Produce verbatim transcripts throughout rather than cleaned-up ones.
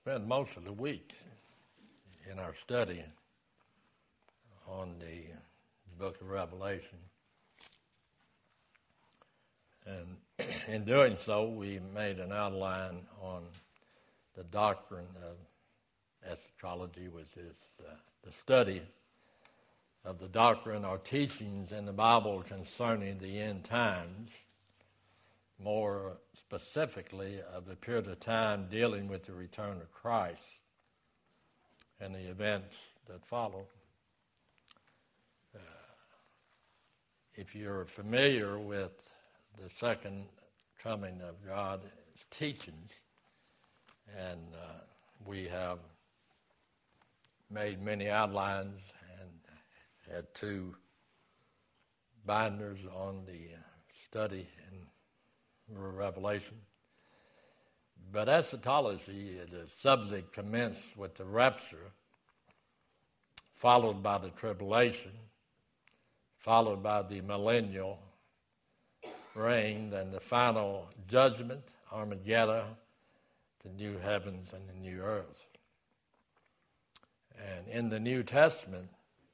spent most of the week in our study on the book of Revelation. And in doing so, we made an outline on the doctrine of eschatology, which is the, the study of the doctrine or teachings in the Bible concerning the end times, more specifically of the period of time dealing with the return of Christ and the events that follow. Uh, if you're familiar with the second coming of God's teachings, and uh, we have made many outlines and had two binders on the study in Revelation. But eschatology, the subject commenced with the rapture, followed by the tribulation, followed by the millennial reign, and the final judgment, Armageddon, the new heavens and the new earth. And in the New Testament,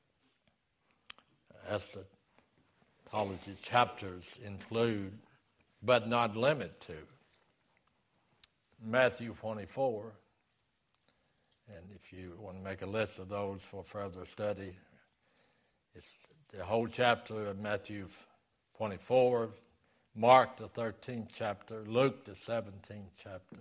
eschatology chapters include, but not limited to, Matthew twenty-four. And if you want to make a list of those for further study, it's the whole chapter of Matthew twenty-four, Mark the thirteenth chapter, Luke the seventeenth chapter,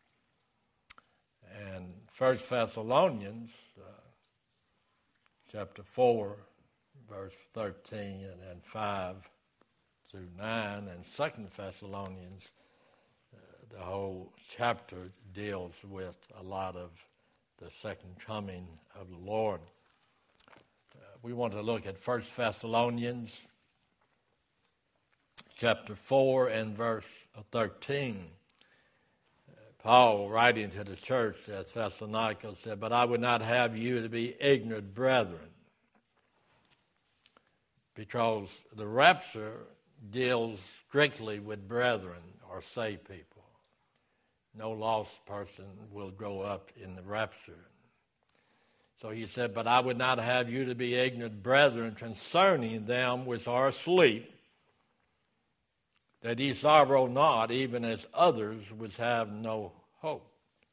and First Thessalonians uh, chapter four, verse thirteen, and then five through nine, and Second Thessalonians, uh, the whole chapter deals with a lot of the second coming of the Lord. Uh, we want to look at First Thessalonians chapter four and verse thirteen. Uh, Paul, writing to the church at Thessalonica, said, "But I would not have you to be ignorant, brethren," because the rapture deals strictly with brethren or saved people. No lost person will grow up in the rapture. So he said, "But I would not have you to be ignorant, brethren, concerning them which are asleep, that ye sorrow not, even as others which have no hope.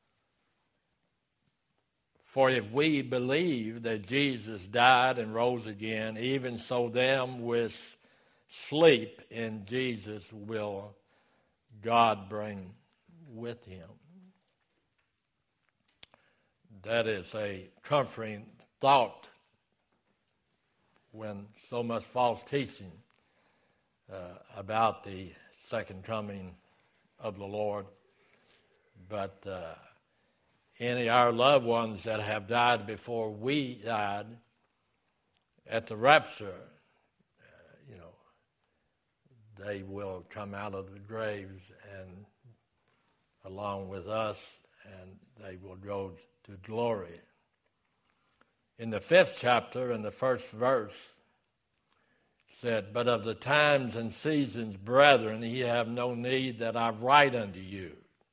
For if we believe that Jesus died and rose again, even so them which sleep in Jesus will God bring with him." That is a comforting thought when so much false teaching uh, about the second coming of the Lord. But uh, any of our loved ones that have died before we died at the rapture, uh, you know, they will come out of the graves and along with us, and they will go to glory. In the fifth chapter, in the first verse, said, "But of the times and seasons, brethren, ye have no need that I write unto you.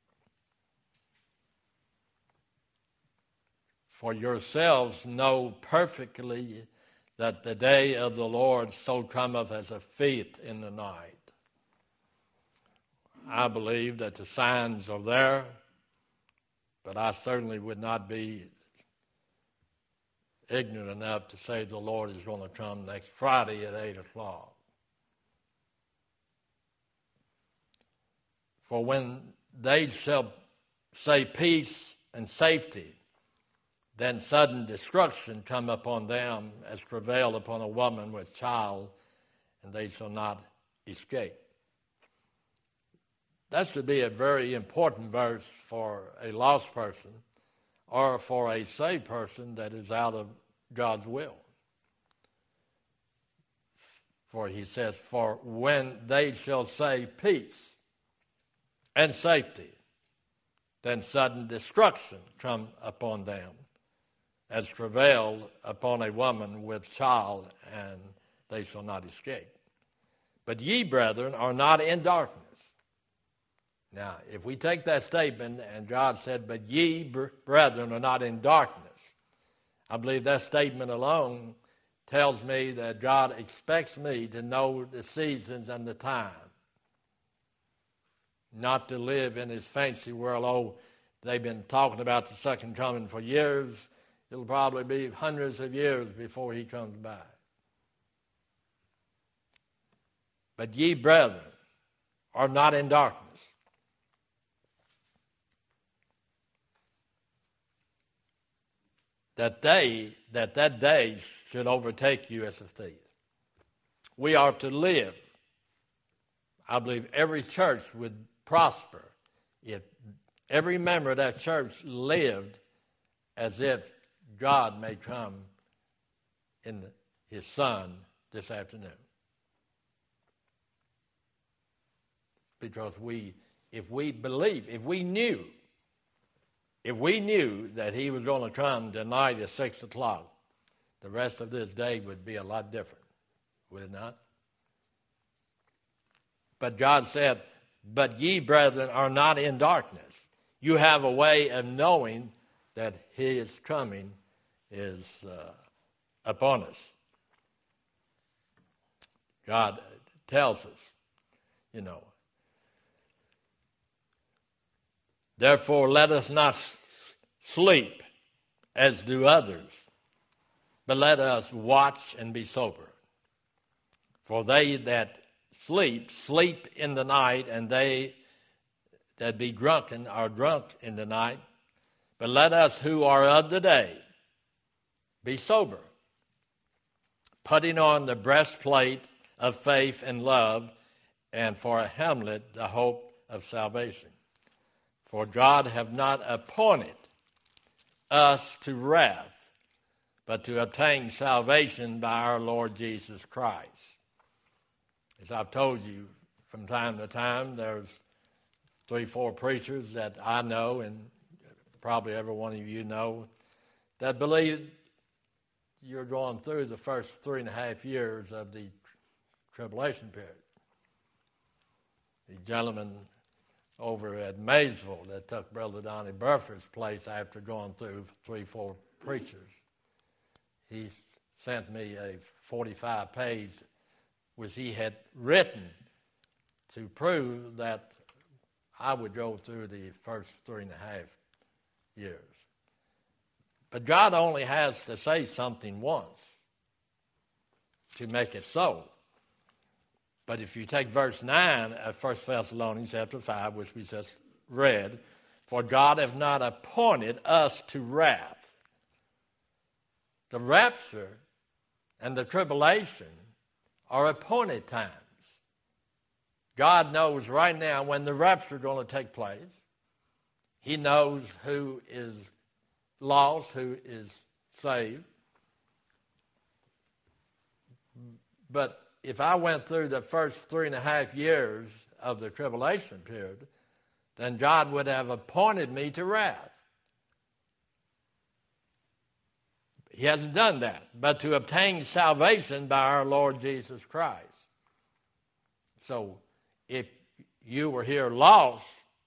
For yourselves know perfectly that the day of the Lord so cometh as a thief in the night." I believe that the signs are there, but I certainly would not be ignorant enough to say the Lord is going to come next Friday at eight o'clock. For when they shall say peace and safety, then sudden destruction come upon them as travail upon a woman with child, and they shall not escape. That should be a very important verse for a lost person or for a saved person that is out of God's will. For he says, "For when they shall say peace and safety, then sudden destruction come upon them, as travail upon a woman with child, and they shall not escape. But ye, brethren, are not in darkness, Now, if we take that statement and God said, but ye, brethren, are not in darkness, I believe that statement alone tells me that God expects me to know the seasons and the time, not to live in his fancy world. Oh, they've been talking about the second coming for years. It'll probably be hundreds of years before he comes back. But ye, brethren, are not in darkness. That day, that that day should overtake you as a thief. We are to live. I believe every church would prosper if every member of that church lived as if God may come in his Son this afternoon. Because we, if we believe, if we knew, if we knew that he was going to come tonight at six o'clock, the rest of this day would be a lot different, would it not? But God said, but ye, brethren, are not in darkness. You have a way of knowing that his coming is uh, upon us. God tells us, you know, therefore, let us not sleep as do others, but let us watch and be sober. For they that sleep, sleep in the night, and they that be drunken are drunk in the night. But let us who are of the day be sober, putting on the breastplate of faith and love, and for a helmet the hope of salvation. For God hath not appointed us to wrath, but to obtain salvation by our Lord Jesus Christ. As I've told you from time to time, there's three, four preachers that I know, and probably every one of you know, that believe you're going through the first three and a half years of the tribulation period. The gentleman over at Maysville that took Brother Donnie Burford's place after going through three, four preachers, he sent me a forty-five page which he had written to prove that I would go through the first three and a half years. But God only has to say something once to make it so. But if you take verse nine of First Thessalonians chapter five, which we just read, for God hath not appointed us to wrath. The rapture and the tribulation are appointed times. God knows right now when the rapture is going to take place. He knows who is lost, who is saved. But if I went through the first three and a half years of the tribulation period, then God would have appointed me to wrath. He hasn't done that, but to obtain salvation by our Lord Jesus Christ. So if you were here lost,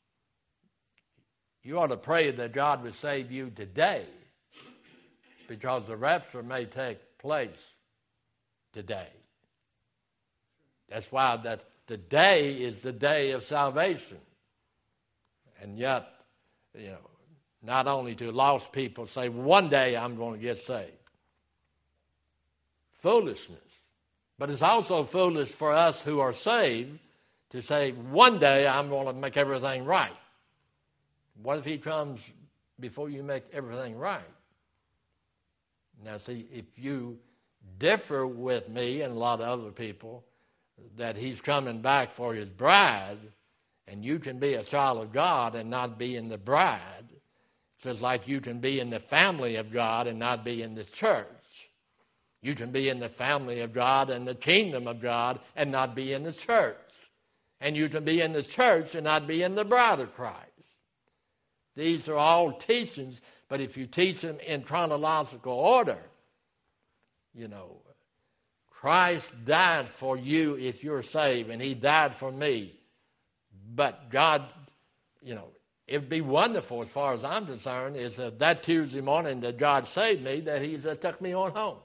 you ought to pray that God would save you today, because the rapture may take place today. That's why that today is the day of salvation. And yet, you know, not only do lost people say, one day I'm going to get saved. Foolishness. But it's also foolish for us who are saved to say, one day I'm going to make everything right. What if he comes before you make everything right? Now, see, if you differ with me and a lot of other people that he's coming back for his bride, and you can be a child of God and not be in the bride, just like you can be in the family of God and not be in the church. You can be in the family of God and the kingdom of God and not be in the church. And you can be in the church and not be in the bride of Christ. These are all teachings, but if you teach them in chronological order, you know, Christ died for you if you're saved, and he died for me. But God you know, it would be wonderful as far as I'm concerned is that that Tuesday morning that God saved me, that He's uh, took me on home.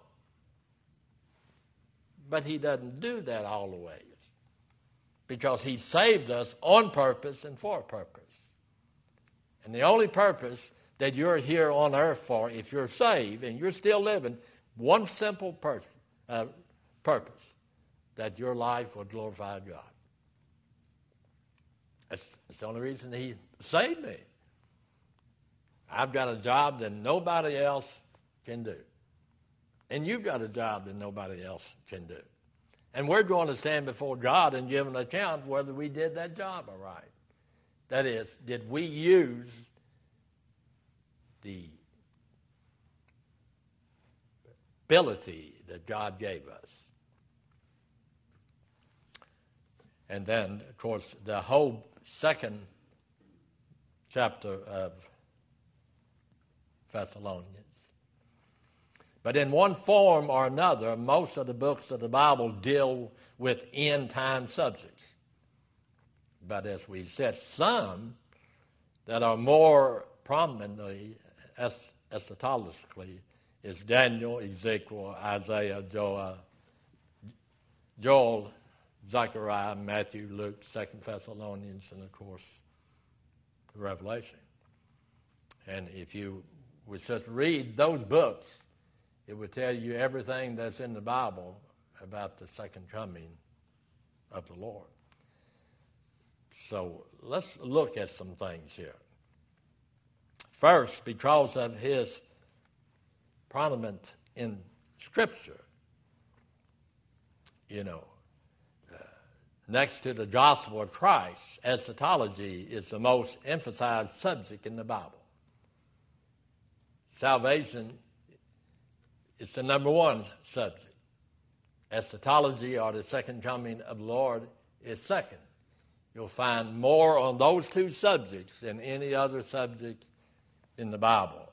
But He doesn't do that all the ways, because He saved us on purpose and for a purpose. And the only purpose that you're here on earth for, if you're saved and you're still living, one simple pur- uh, purpose, that your life will glorify God. That's, that's the only reason He saved me. I've got a job that nobody else can do. And you've got a job that nobody else can do. And we're going to stand before God and give an account whether we did that job all right. That is, did we use the ability that God gave us? And then, of course, the whole second chapter of Thessalonians. But in one form or another, most of the books of the Bible deal with end-time subjects. But as we said, some that are more prominently es- eschatologically is Daniel, Ezekiel, Isaiah, Joel, Joel, Zechariah, Matthew, Luke, Second Thessalonians, and of course, Revelation. And if you would just read those books, it would tell you everything that's in the Bible about the second coming of the Lord. So let's look at some things here. First, because of His prominence in Scripture, you know, uh, next to the gospel of Christ, eschatology is the most emphasized subject in the Bible. Salvation is the number one subject. Eschatology, or the second coming of the Lord, is second. You'll find more on those two subjects than any other subject in the Bible.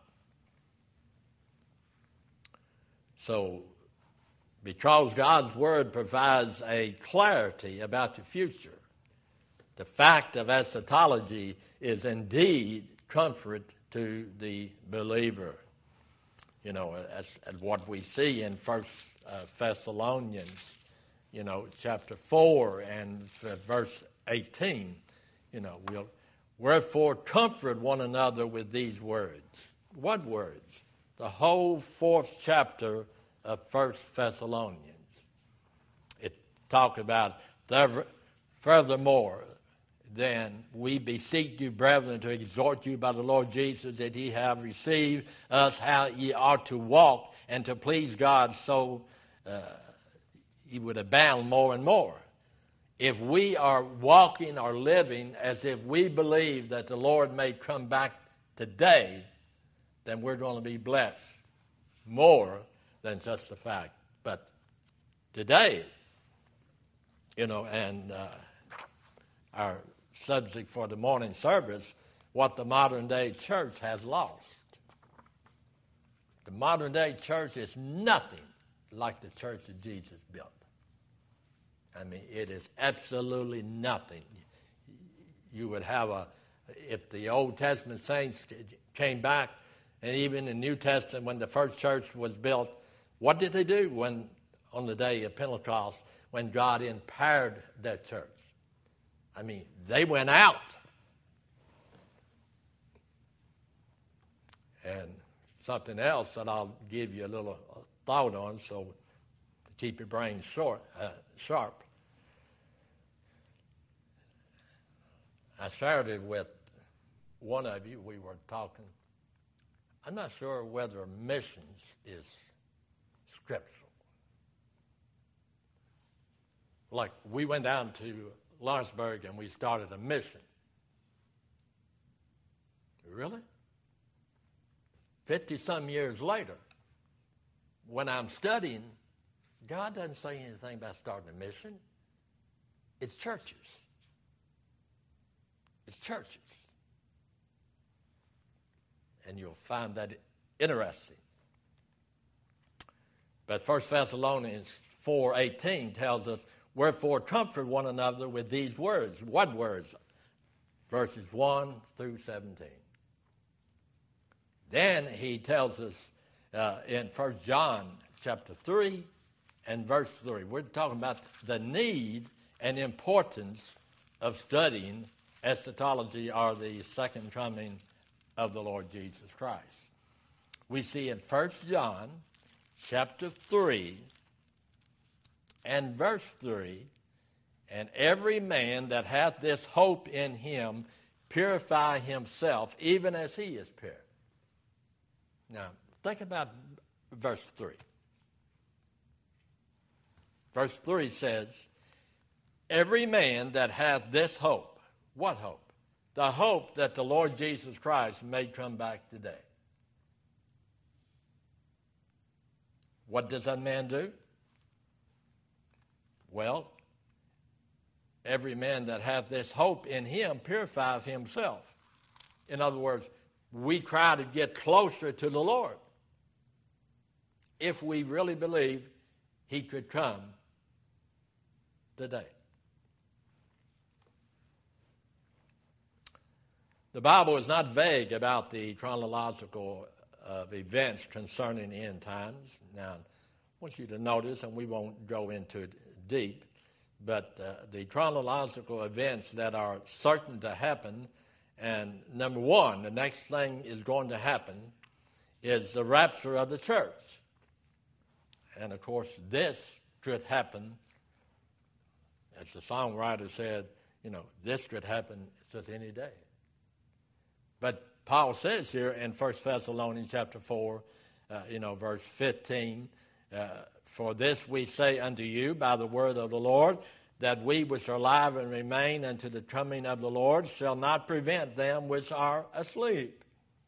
So, because God's Word provides a clarity about the future, the fact of eschatology is indeed comfort to the believer. You know, as, as what we see in First uh, Thessalonians, you know, chapter four and verse eighteen, you know, we'll, wherefore comfort one another with these words. What words? The whole fourth chapter of First Thessalonians. It talks about, furthermore, then we beseech you, brethren, to exhort you by the Lord Jesus, that ye have received us how ye ought to walk and to please God, so uh, ye would abound more and more. If we are walking or living as if we believe that the Lord may come back today, then we're going to be blessed more than just the fact. But today, you know, and uh, our subject for the morning service, what the modern day church has lost. The modern day church is nothing like the church that Jesus built. I mean, it is absolutely nothing. You would have a, if the Old Testament saints came back, and even the New Testament, when the first church was built, what did they do when, on the day of Pentecost, when God empowered that church? I mean, they went out. And something else that I'll give you a little thought on, so to keep your brain short, uh, sharp. I shared it with one of you. We were talking. I'm not sure whether missions is scriptural. Like, we went down to Lawrenceburg and we started a mission. Really? Fifty-some years later, when I'm studying, God doesn't say anything about starting a mission. It's churches. It's churches. And you'll find that interesting. But First Thessalonians four eighteen tells us, wherefore comfort one another with these words. What words? verses one through seventeen. Then he tells us uh, in First John chapter three and verse three. We're talking about the need and importance of studying eschatology, or the second coming of the Lord Jesus Christ. We see in First John chapter three and verse three, and every man that hath this hope in him purify himself, even as he is pure. Now, think about verse three. Verse three says, every man that hath this hope. What hope? The hope that the Lord Jesus Christ may come back today. What does that man do? Well, every man that hath this hope in him purifieth himself. In other words, we try to get closer to the Lord if we really believe he could come today. The Bible is not vague about the chronological of events concerning the end times. Now, I want you to notice, and we won't go into it deep, but uh, the chronological events that are certain to happen, and number one, the next thing is going to happen, is the rapture of the church. And, of course, this could happen, as the songwriter said, you know, this could happen just any day. But Paul says here in First Thessalonians chapter four, uh, you know, verse fifteen, uh, for this we say unto you by the word of the Lord, that we which are alive and remain unto the coming of the Lord shall not prevent them which are asleep.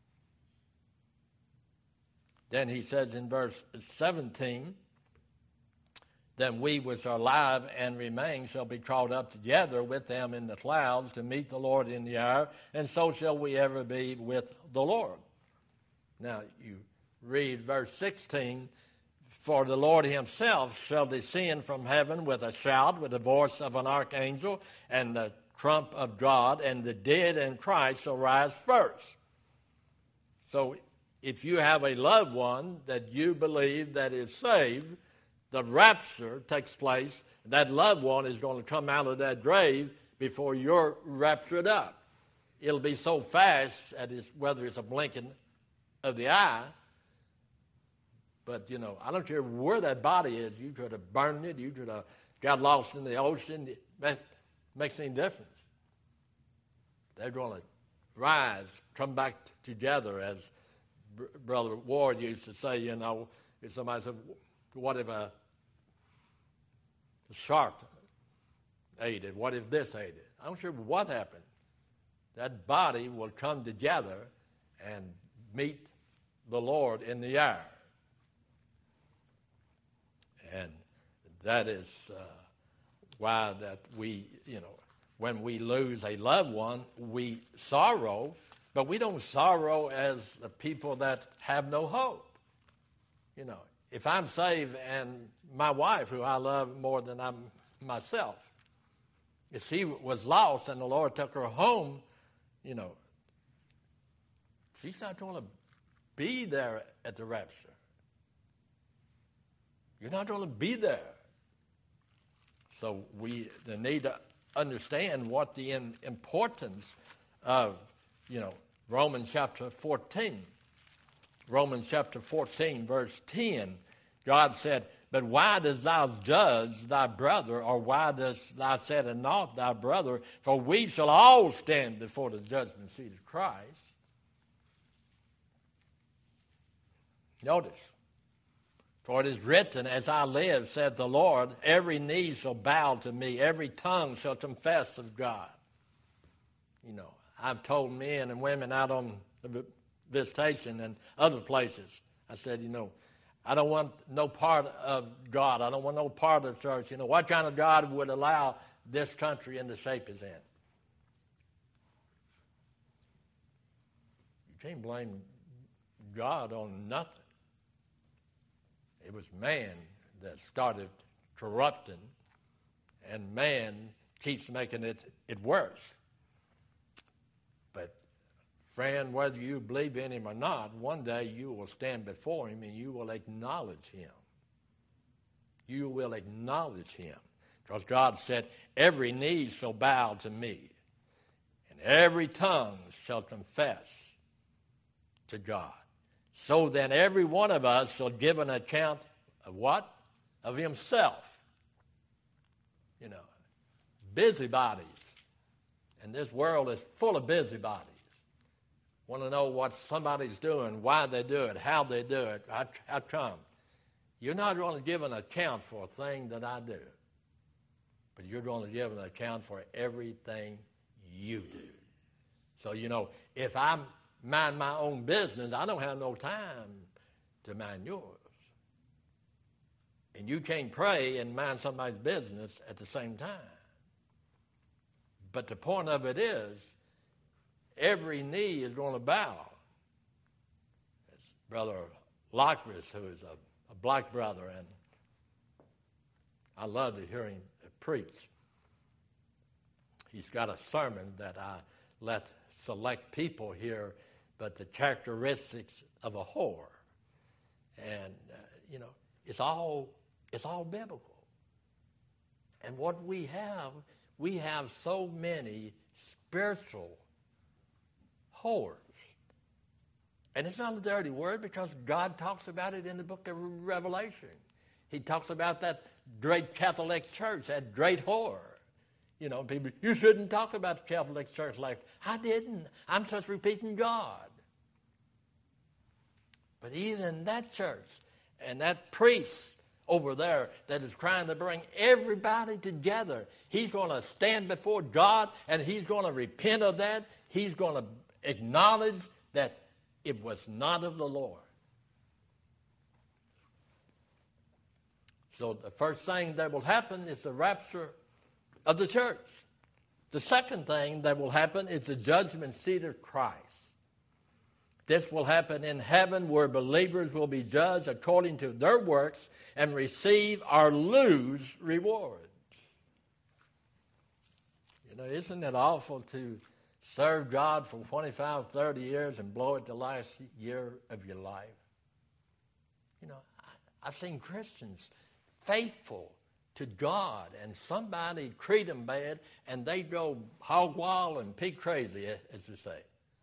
Then he says in verse seventeen, then we which are alive and remain shall be caught up together with them in the clouds to meet the Lord in the air, and so shall we ever be with the Lord. Now you read verse sixteen, for the Lord himself shall descend from heaven with a shout, with the voice of an archangel, and the trump of God, and the dead in Christ shall rise first. So if you have a loved one that you believe that is saved, the rapture takes place. That loved one is going to come out of that grave before you're raptured up. It'll be so fast, that it's, whether it's a blinking of the eye, but, you know, I don't care where that body is. You could have burned it. You could have got lost in the ocean. It makes any difference. They're going to rise, come back together, as Brother Ward used to say, you know, if somebody said, what if a shark ate it? What if this ate it? I don't care what happened. That body will come together and meet the Lord in the air. And that is uh, why that we, you know, when we lose a loved one, we sorrow, but we don't sorrow as the people that have no hope. You know, if I'm saved and my wife, who I love more than I'm myself, if she was lost and the Lord took her home, you know, she's not going to be there at the rapture. You're not going to be there. So we need to understand what the importance of, you know, Romans chapter fourteen. Romans chapter fourteen, verse ten. God said, but why dost thou judge thy brother, or why dost thou set at naught thy brother? For we shall all stand before the judgment seat of Christ. Notice. For it is written, as I live, said the Lord, every knee shall bow to me, every tongue shall confess of God. You know, I've told men and women out on the visitation and other places, I said, you know, I don't want no part of God. I don't want no part of the church. You know, what kind of God would allow this country in the shape it's in? You can't blame God on nothing. It was man that started corrupting, and man keeps making it, it worse. Friend, whether you believe in him or not, one day you will stand before him and you will acknowledge him. You will acknowledge him. Because God said, every knee shall bow to me, and every tongue shall confess to God. So then every one of us shall give an account of what? Of himself. You know, busybodies. And this world is full of busybodies. Want to know what somebody's doing, why they do it, how they do it, how, how come. You're not going to give an account for a thing that I do, but you're going to give an account for everything you do. So, you know, if I mind my own business, I don't have no time to mind yours. And you can't pray and mind somebody's business at the same time. But the point of it is, every knee is going to bow. It's Brother Lockris, who is a, a black brother, and I love to hear him preach. He's got a sermon that I let select people hear, but the characteristics of a whore. And, uh, you know, it's all, it's all biblical. And what we have, we have so many spiritual whores. And it's not a dirty word because God talks about it in the book of Revelation. He talks about that great Catholic church, that great whore. You know, people, you shouldn't talk about the Catholic church like, I didn't. I'm just repeating God. But even that church and that priest over there that is trying to bring everybody together, he's going to stand before God and he's going to repent of that. He's going to acknowledge that it was not of the Lord. So the first thing that will happen is the rapture of the church. The second thing that will happen is the judgment seat of Christ. This will happen in heaven where believers will be judged according to their works and receive or lose rewards. You know, isn't it awful to serve God for twenty-five, thirty years and blow it the last year of your life? You know, I, I've seen Christians faithful to God, and somebody treat them bad, and they go hog wild and pig crazy, as you say.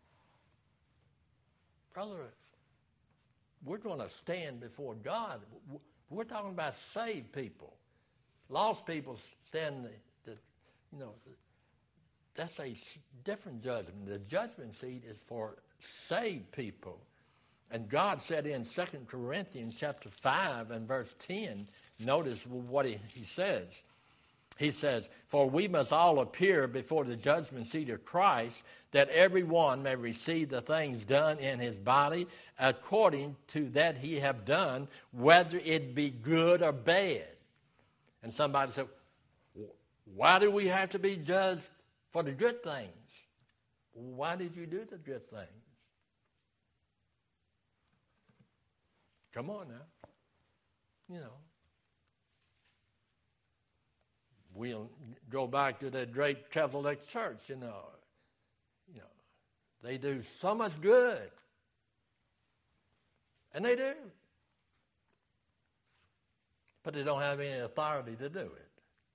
Brother, we're going to stand before God. We're talking about saved people. Lost people stand, the, the, you know, that's a different judgment. The judgment seat is for saved people. And God said in Second Corinthians chapter five and verse ten, notice what he, he says. He says, for we must all appear before the judgment seat of Christ, that every one may receive the things done in his body according to that he have done, whether it be good or bad. And somebody said, why do we have to be judged for the good things? Why did you do the good things? Come on now. You know. We'll go back to that great Catholic church, you know. You know, they do so much good. And they do. But they don't have any authority to do it.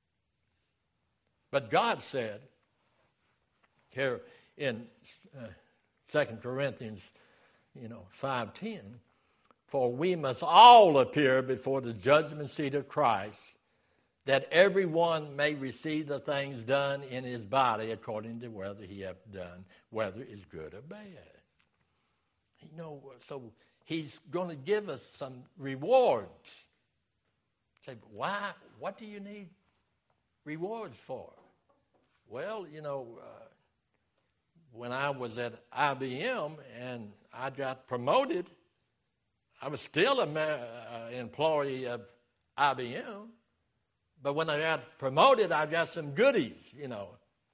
But God said, here in uh, Second Corinthians, you know, five ten, for we must all appear before the judgment seat of Christ, that everyone may receive the things done in his body according to whether he hath done, whether it's good or bad. You know, so he's going to give us some rewards. Say, why? What do you need rewards for? Well, you know, uh, when I was at I B M and I got promoted, I was still an uh, employee of I B M. But when I got promoted, I got some goodies, you know.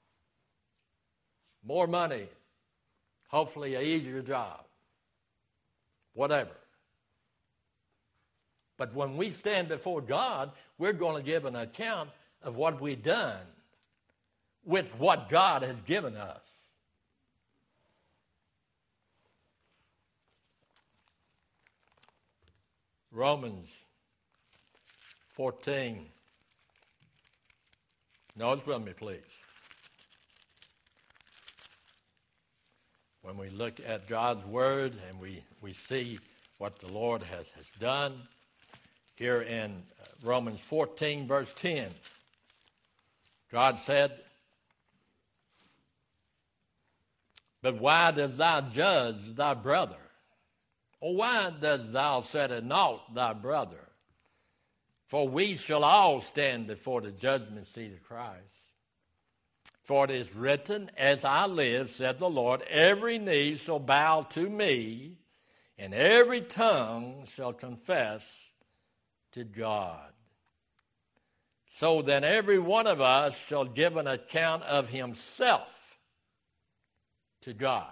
More money, hopefully an easier job, whatever. But when we stand before God, we're going to give an account of what we've done with what God has given us. Romans fourteen. Notice with me, please. When we look at God's Word and we, we see what the Lord has, has done, here in Romans fourteen, verse ten, God said, "But why dost thou judge thy brother? Or why dost thou set at naught thy brother? For we shall all stand before the judgment seat of Christ. For it is written, As I live, said the Lord, every knee shall bow to me, and every tongue shall confess to God. So then every one of us shall give an account of himself to God."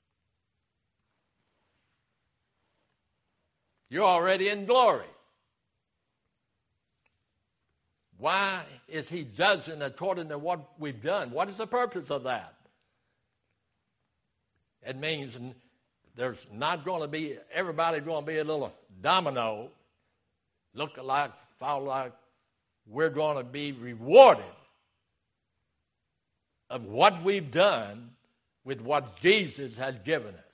You're already in glory. Why is he judging according to what we've done? What is the purpose of that? It means there's not going to be, everybody's going to be a little domino, look like, follow like, we're going to be rewarded of what we've done with what Jesus has given us.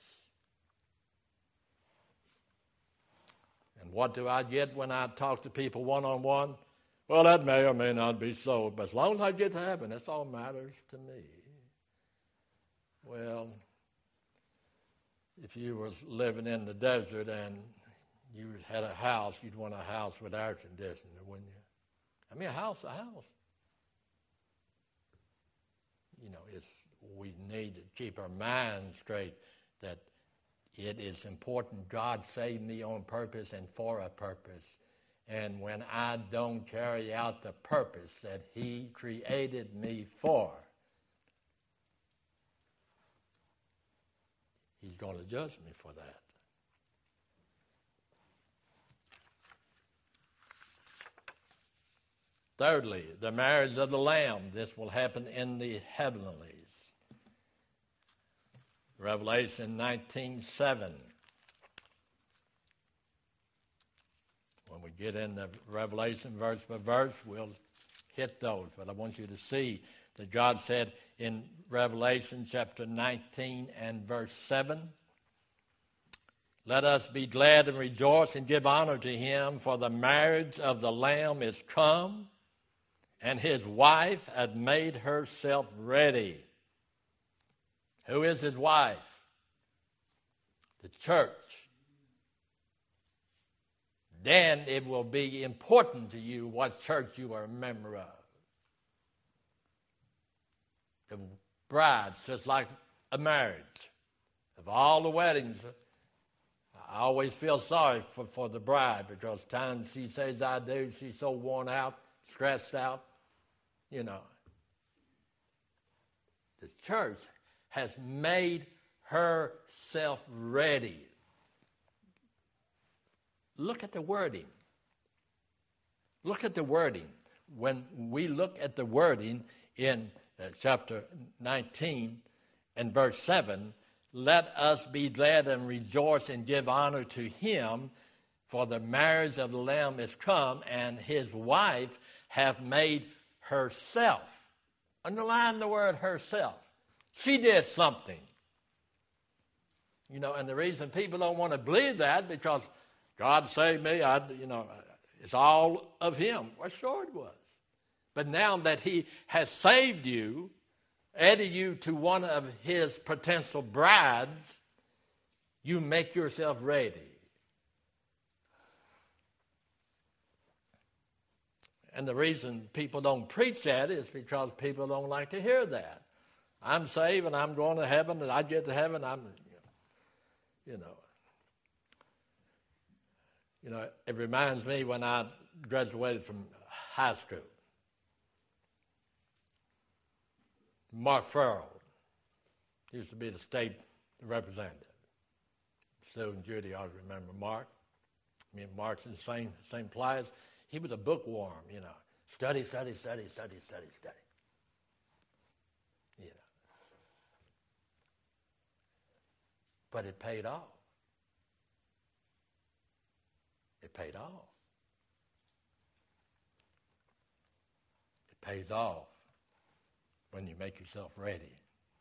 And what do I get when I talk to people one-on-one? Well, that may or may not be so, but as long as I get to heaven, that's all that matters to me. Well, if you was living in the desert and you had a house, you'd want a house with air conditioning, wouldn't you? I mean, a house, a house. You know, it's, we need to keep our minds straight that it is important. God saved me on purpose and for a purpose. And when I don't carry out the purpose that he created me for, he's going to judge me for that. Thirdly, the marriage of the Lamb. This will happen in the heavenlies. Revelation nineteen seven. When we get into Revelation verse by verse, we'll hit those. But I want you to see that God said in Revelation chapter nineteen and verse seven, "Let us be glad and rejoice and give honor to him, for the marriage of the Lamb is come, and his wife hath made herself ready." Who is his wife? The church. Then it will be important to you what church you are a member of. The bride's just like a marriage. Of all the weddings, I always feel sorry for, for the bride, because times she says I do, she's so worn out, stressed out, you know. The church has made herself ready. Look at the wording. Look at the wording. When we look at the wording in uh, chapter nineteen and verse seven, "Let us be glad and rejoice and give honor to him, for the marriage of the Lamb is come, and his wife hath made herself." Underline the word herself. She did something. You know, and the reason people don't want to believe that, because God saved me, I, you know, it's all of him. Well, sure it was. But now that he has saved you, added you to one of his potential brides, you make yourself ready. And the reason people don't preach that is because people don't like to hear that. I'm saved and I'm going to heaven, and I get to heaven, I'm, you know. You know, it reminds me when I graduated from high school. Mark Farrell used to be the state representative. Sue and Judy ought to remember Mark. Me and Mark's in the same, same class. He was a bookworm, you know. Study, study, study, study, study, study. You know. But it paid off. It it paid off. It pays off when you make yourself ready.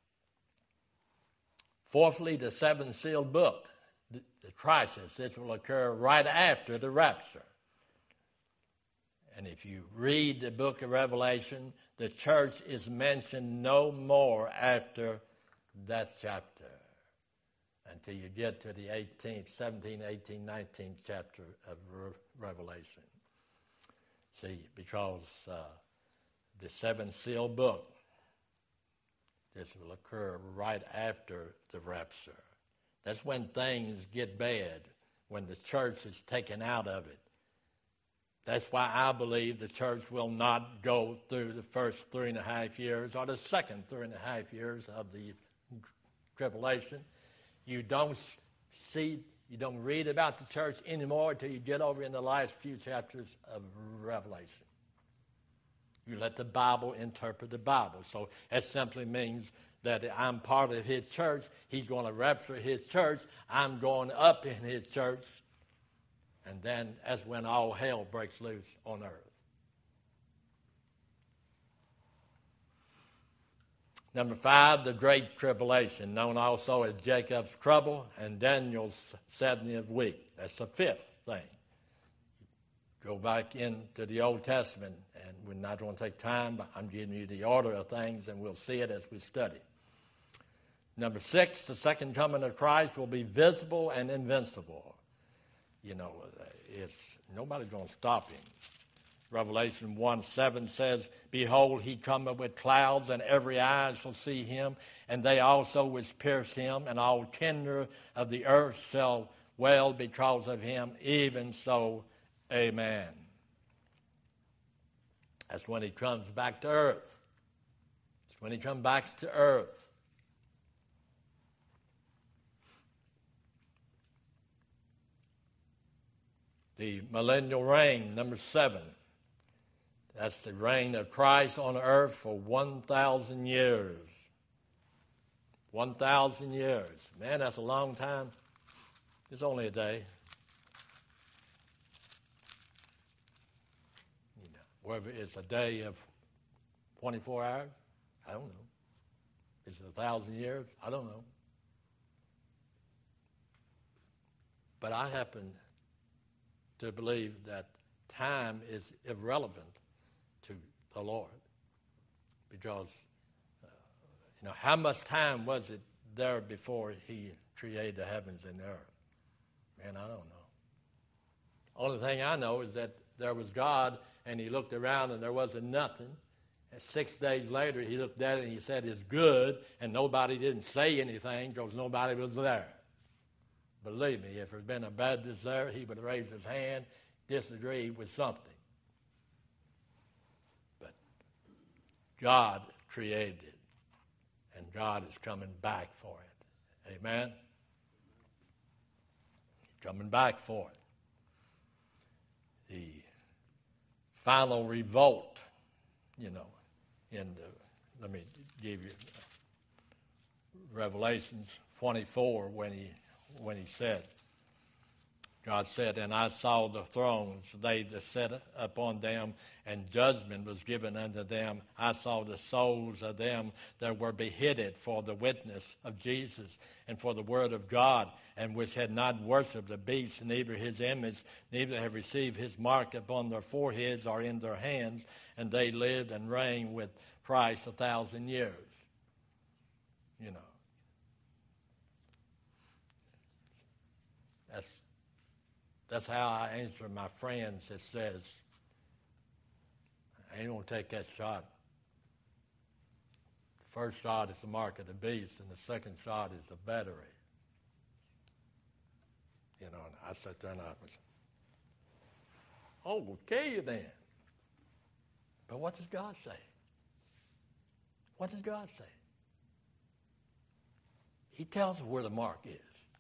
Fourthly, the seven sealed book, the, the crisis. This will occur right after the rapture. And if you read the book of Revelation, the church is mentioned no more after that chapter until you get to the eighteenth, seventeenth, eighteenth, nineteenth chapter of Re- Revelation. See, because uh, the seven sealed book, this will occur right after the rapture. That's when things get bad, when the church is taken out of it. That's why I believe the church will not go through the first three and a half years or the second three and a half years of the tribulation. You don't see, you don't read about the church anymore until you get over in the last few chapters of Revelation. You let the Bible interpret the Bible. So that simply means that I'm part of his church. He's going to rapture his church. I'm going up in his church. And then that's when all hell breaks loose on earth. Number five, the Great Tribulation, known also as Jacob's trouble and Daniel's seventieth week. That's the fifth thing. Go back into the Old Testament, and we're not going to take time, but I'm giving you the order of things, and we'll see it as we study. Number six, the second coming of Christ will be visible and invincible. You know, it's nobody's going to stop him. Revelation one seven says, "Behold, he cometh with clouds, and every eye shall see him, and they also which pierced him, and all kindred of the earth shall wail because of him. Even so, amen." That's when he comes back to earth. It's when he comes back to earth. The millennial reign, number seven. That's the reign of Christ on earth for one thousand years. one thousand years. Man, that's a long time. It's only a day. You know, whether it's a day of twenty-four hours, I don't know. Is it a thousand years? I don't know. But I happen to believe that time is irrelevant to the Lord. Because, uh, you know, how much time was it there before he created the heavens and the earth? Man, I don't know. Only thing I know is that there was God, and he looked around, and there wasn't nothing. And six days later, he looked at it, and he said, "It's good," and nobody didn't say anything because nobody was there. Believe me, if there'd been a Baptist there, he would have raised his hand, disagreed with something. But God created it, and God is coming back for it. Amen? He's coming back for it. The final revolt, you know, in the, let me give you Revelations twenty-four when he when he said, God said, "And I saw the thrones, they that sat upon them, and judgment was given unto them. I saw the souls of them that were beheaded for the witness of Jesus and for the word of God, and which had not worshipped the beast, neither his image, neither have received his mark upon their foreheads or in their hands, and they lived and reigned with Christ a thousand years." You know. That's that's how I answer my friends that says, "I ain't going to take that shot. The first shot is the mark of the beast, and the second shot is the battery." You know, and I sat there and I was, "Oh, okay then." But what does God say? What does God say? He tells us where the mark is.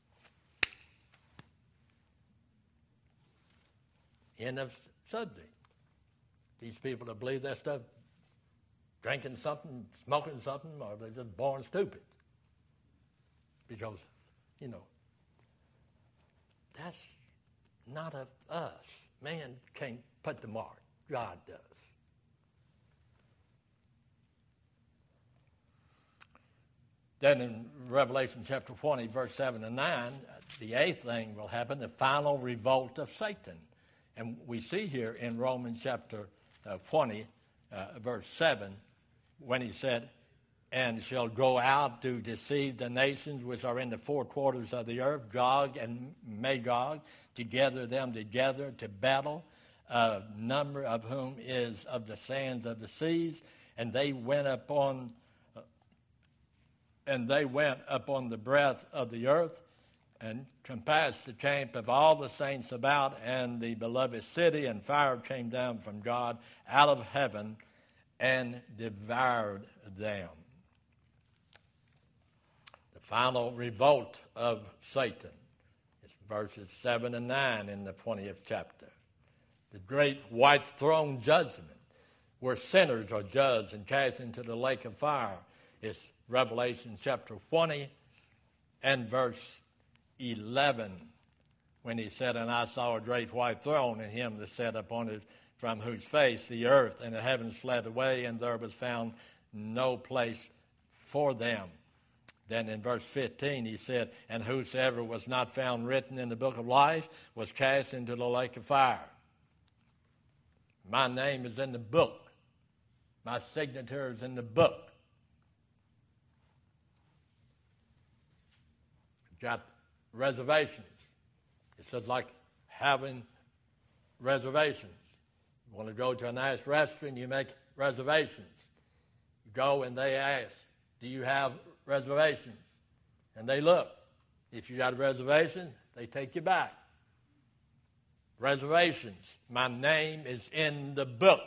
End of subject. These people that believe that stuff, drinking something, smoking something, or they're just born stupid. Because, you know, that's not of us. Man can't put the mark. God does. Then in Revelation chapter twenty, verse seven and nine, the eighth thing will happen, the final revolt of Satan. And we see here in Romans chapter uh, twenty, uh, verse seven, when he said, and shall go out to deceive the nations which are in the four quarters of the earth, Gog and Magog, to gather them together to battle, a number of whom is of the sands of the seas, and they went upon uh, and they went upon the breadth of the earth, and compassed the camp of all the saints about, and the beloved city, and fire came down from God out of heaven, and devoured them. The final revolt of Satan is verses seven and nine in the twentieth chapter. The great white throne judgment, where sinners are judged and cast into the lake of fire, is Revelation chapter twenty and verse eleven, when he said, and I saw a great white throne, and him that sat upon it, from whose face the earth and the heavens fled away, and there was found no place for them. Then in verse fifteen he said, and whosoever was not found written in the book of life was cast into the lake of fire. My name is in the book. My signature is in the book. Got reservations. It's just like having reservations. You want to go to a nice restaurant, you make reservations. You go and they ask, do you have reservations? And they look. If you got a reservation, they take you back. Reservations. My name is in the book.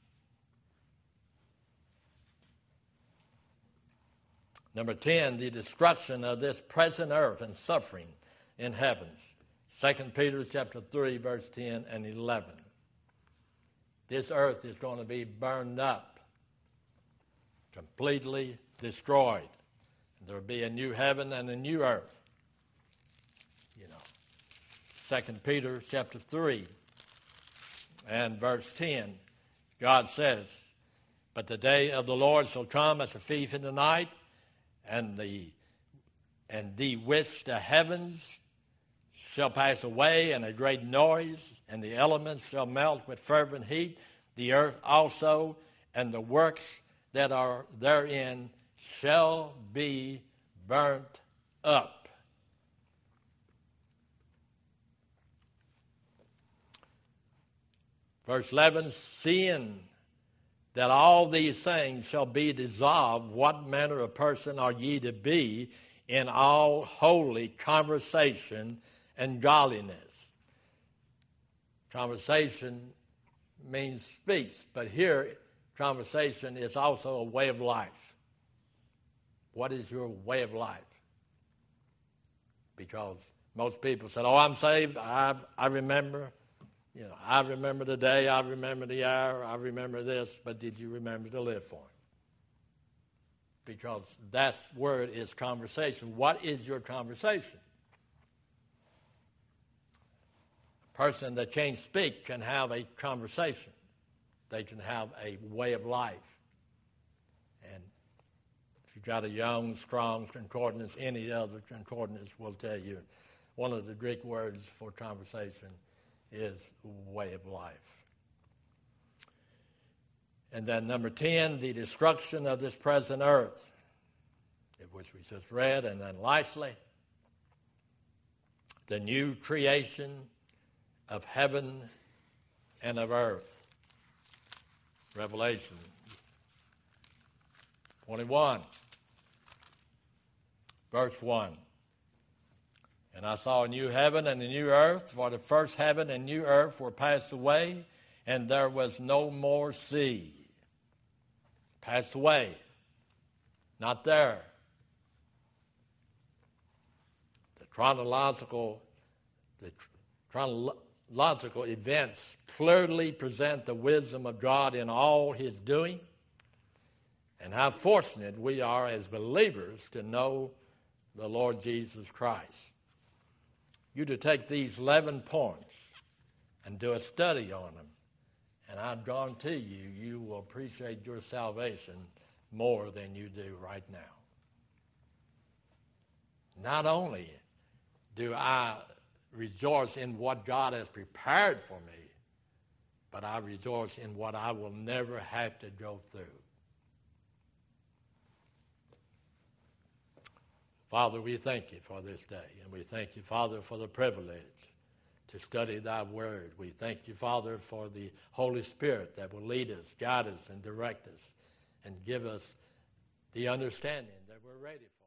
Number ten, the destruction of this present earth and suffering in heavens. Second Peter chapter three, verse ten and eleven. This earth is going to be burned up, completely destroyed. There will be a new heaven and a new earth. You know, Second Peter chapter three and verse ten, God says, but the day of the Lord shall come as a thief in the night, and the and the which the heavens shall pass away, and a great noise, and the elements shall melt with fervent heat, the earth also, and the works that are therein shall be burnt up. Verse eleven, seeing that all these things shall be dissolved, what manner of person are ye to be in all holy conversation and godliness? Conversation means speech, but here conversation is also a way of life. What is your way of life? Because most people said, oh, I'm saved, I, I remember. You know, I remember the day, I remember the hour, I remember this, but did you remember to live for Him? Because that's where it is conversation. What is your conversation? A person that can't speak can have a conversation. They can have a way of life. And if you've got a Young's, Strong's Concordance, any other concordance will tell you one of the Greek words for conversation is way of life. And then number ten, the destruction of this present earth, which we just read, and then lastly, the new creation of heaven and of earth. Revelation twenty-one, verse one. And I saw a new heaven and a new earth, for the first heaven and new earth were passed away, and there was no more sea. Passed away. Not there. The chronological, the chronological events clearly present the wisdom of God in all His doing, and how fortunate we are as believers to know the Lord Jesus Christ. You to take these eleven points and do a study on them. And I guarantee you, you will appreciate your salvation more than you do right now. Not only do I rejoice in what God has prepared for me, but I rejoice in what I will never have to go through. Father, we thank you for this day, and we thank you, Father, for the privilege to study thy word. We thank you, Father, for the Holy Spirit that will lead us, guide us, and direct us, and give us the understanding that we're ready for.